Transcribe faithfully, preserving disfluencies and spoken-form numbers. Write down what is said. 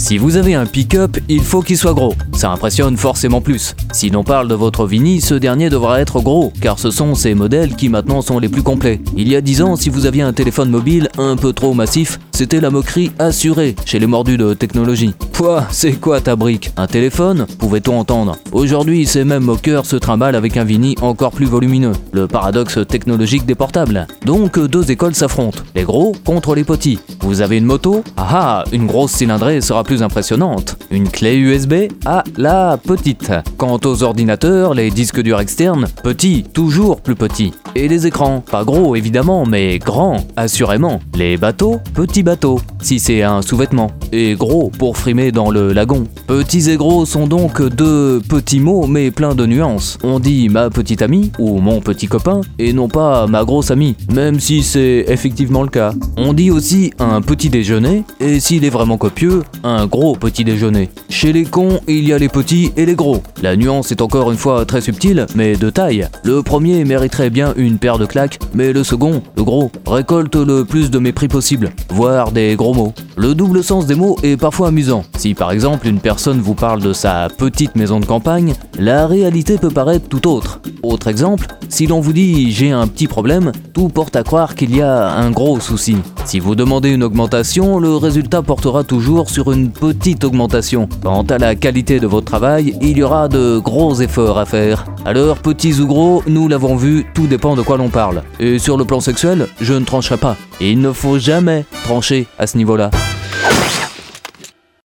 Si vous avez un pick-up, il faut qu'il soit gros. Ça impressionne forcément plus. Si l'on parle de votre Vini, ce dernier devra être gros, car ce sont ces modèles qui maintenant sont les plus complets. Il y a dix ans, si vous aviez un téléphone mobile un peu trop massif, c'était la moquerie assurée chez les mordus de technologie. Pouah, c'est quoi ta brique? Un téléphone? Pouvait-on entendre? Aujourd'hui, ces mêmes moqueurs se trimballent avec un Vini encore plus volumineux. Le paradoxe technologique des portables. Donc, deux écoles s'affrontent. Les gros contre les petits. Vous avez une moto? Ah ah, une grosse cylindrée sera plus impressionnante. Une clé U S B? Ah, la petite. Quant aux ordinateurs, les disques durs externes, petits, toujours plus petits. Et les écrans? Pas gros évidemment, mais grands, assurément. Les bateaux? Petits bateaux, si c'est un sous-vêtement. Et gros pour frimer dans le lagon. Petits et gros sont donc deux petits mots mais pleins de nuances. On dit ma petite amie ou mon petit copain et non pas ma grosse amie, même si c'est effectivement le cas. On dit aussi un petit déjeuner et s'il est vraiment copieux, un gros petit déjeuner. Chez les cons, il y a les petits et les gros. La nuance est encore une fois très subtile mais de taille. Le premier mériterait bien une paire de claques, mais le second, le gros, récolte le plus de mépris possible, voire des gros mots. Le double sens des mots est parfois amusant. Si par exemple une personne vous parle de sa petite maison de campagne, la réalité peut paraître tout autre. Autre exemple, si l'on vous dit j'ai un petit problème, tout porte à croire qu'il y a un gros souci. Si vous demandez une augmentation, le résultat portera toujours sur une petite augmentation. Quant à la qualité de votre travail, il y aura de gros efforts à faire. Alors petits ou gros, nous l'avons vu, tout dépend de quoi l'on parle. Et sur le plan sexuel, je ne trancherai pas. Et il ne faut jamais trancher à ce niveau-là.